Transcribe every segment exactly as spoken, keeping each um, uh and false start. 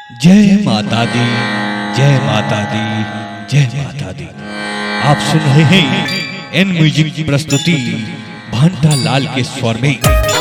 जय माता दी, जय माता दी, जय माता दी। आप सुन रहे हैं एन म्यूजिक की प्रस्तुति भंटा लाल के स्वर में।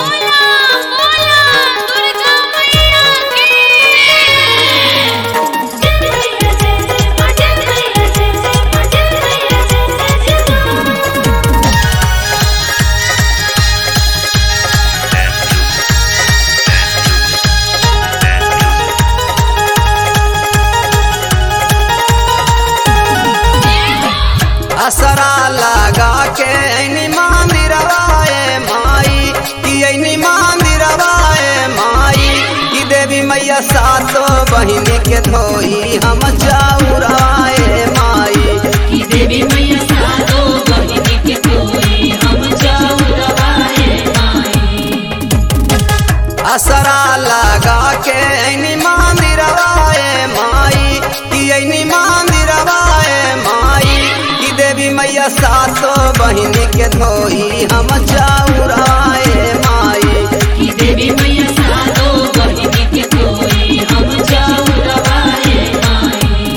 असरा लगा के ऐनी मंदिरवाए माई कि ऐनी मंदिरवाए माई कि देवी मैया सातो बहिनी के धोई हम चाउराए माई कि देवी मैया सातो बहिनी के धोई हम चाउराए माई। असरा लगा के ऐनी मंदिरवाए माई कि ऐनी मंदिरवाए माई देवी मैया सातो बहिनी के धोई हम चाउराए माई कि देवी मैया सातो बहिनी के धोई हम चाउराए माई।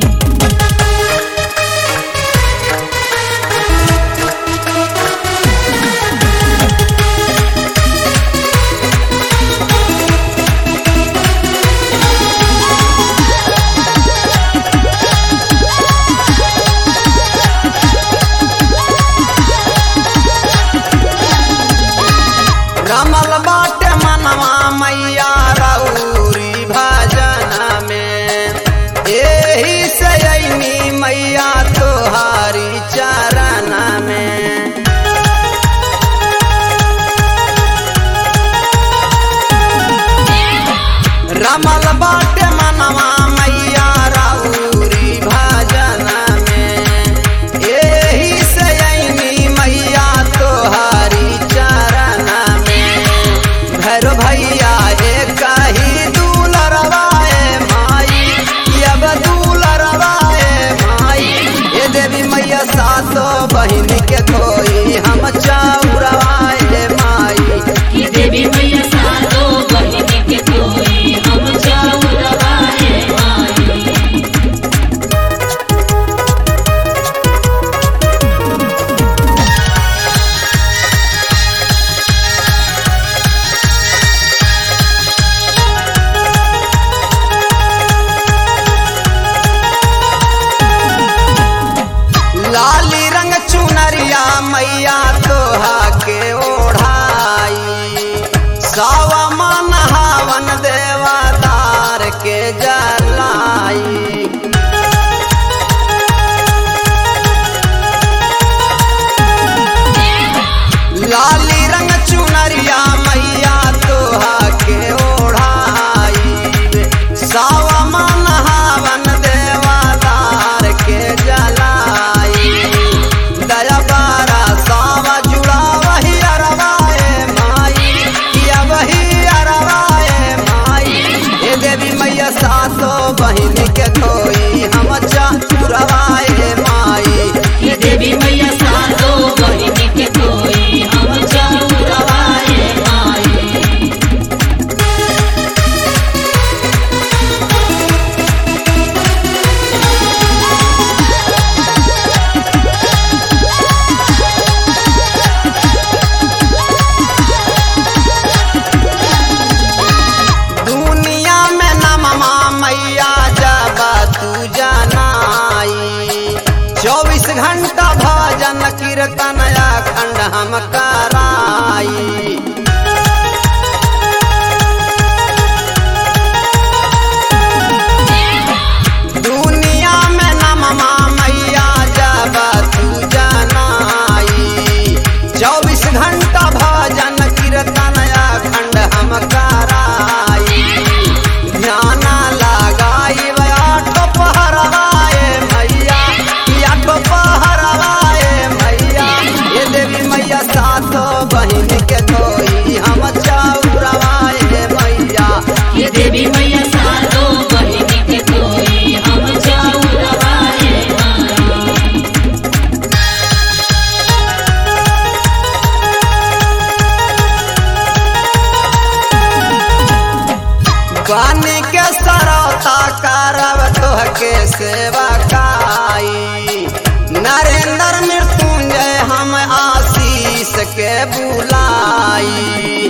रमल बाटे मनवा मैया रउरी भजन में एही से ऐनी मैया तोहारी चरण में। रमल बाटे मनवा मैया रउरी भजन में एही से ऐनी मैया तोहारी चरण भैर भैया एक ही दूलरवाए माई अब दूलरवाए माई ये देवी मैया सातो बहिनी के धोई हम चाउरवाए माई कि देवी मैया सातो बहिनी के धोई हम चाउराए माई। लाली रंग चुनरिया मैया तोहा के ओढ़ाई सावा मन हावन देवदार के जलाई। लाली रंग चुनरिया मैया तोहा के ओढ़ाई सावा मन हावन देवदार के जलाई। दया बारा सावा जुड़ा वही अरवाए माई किया वही अरवाए माई ये देवी मैया सातो बहिनी के धोई हम चाउरवाए माई कि देवी मैया सातो बहिनी के धोई हम चाउराए माई। दुनिया में नममा मैया जब तू जनाई चौबीस घंटा भजन कीर्तन अखंड हम कराई। दुनिया में नममा मैया जब तू जनाई चौबीस घंटा भजन कीर्तन अखंड हम कराई। ध्यान लगाई आठो पहरवाए मैया आठो पहरवाए मैया ये देवी मैया सातो बहिनी के धोई हम चाउरवाए मैया कि देवी मैया सातो बहिनी के धोई हम चाउराए माई। पानी के के सरौता करब तोहके सेवा काई नरेंद्र मृत्युंजय हम आशीष के बुलाई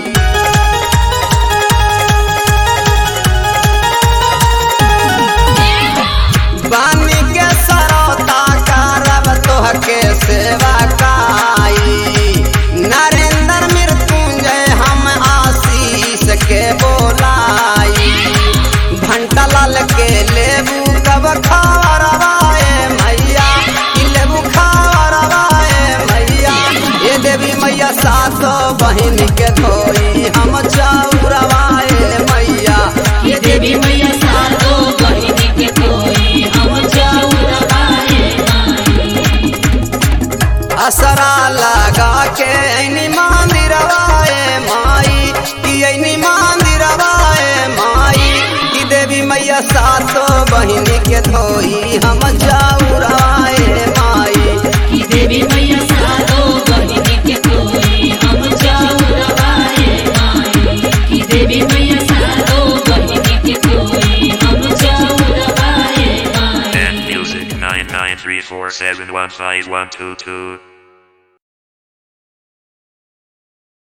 बानी के सरौता करब तोहके सेवा काई नरेंद्र मृत्युंजय हम आशीष के बोलाई घंटा लाल के लेबू कब खावरवाए मैया लेबू खावरवाए मैया ये देवी मैया सातो बहिन के धोई हम चौरवाए मैया ये देवी मैया सातो बहिन के धोई हम चौरवाए माई असरा लगा के ऐनी मंदिरवाए माई कि ऐनी मंदिरवाए माई कि देवी मैया सातो बहिन के धोई हम चौराए माई कि देवी मैया सातो बहिन के धोई हम चौरवाए माई कि देवी मैया सातो बहिन के धोई हम चौरवाए माई And music nine nine three four seven one five one two two.